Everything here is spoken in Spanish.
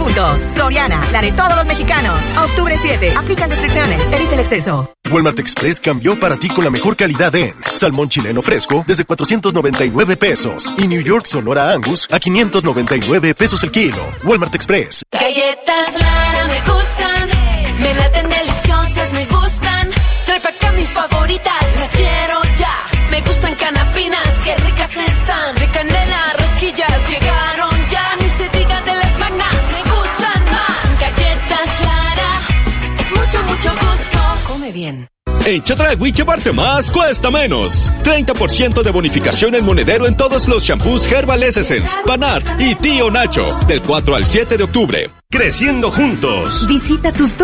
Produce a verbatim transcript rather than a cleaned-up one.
juntos. Soriana, la de todos los mexicanos. A octubre siete. Aplican restricciones. Evita el exceso. Walmart Express cambió para ti con la mejor calidad en salmón chileno fresco desde cuatrocientos noventa y nueve pesos y New York Sonora Angus a quinientos noventa y nueve pesos el kilo. Walmart Express. Galletas Lara me gustan, me laten deliciosas, me gustan. Trae pa' acá mis favoritas, las quiero ya. Me gustan canapinas, qué ricas están. De canela, rosquillas, llegaron ya. Ni se diga de las magnas, me gustan más. Galletas Lara, es mucho, mucho gusto. Come bien. En Chedraui llevarte más cuesta menos. treinta por ciento de bonificación en monedero en todos los shampoos Herbal Essence, Panart y Tío Nacho. Del cuatro al siete de octubre. Creciendo juntos. Visita tus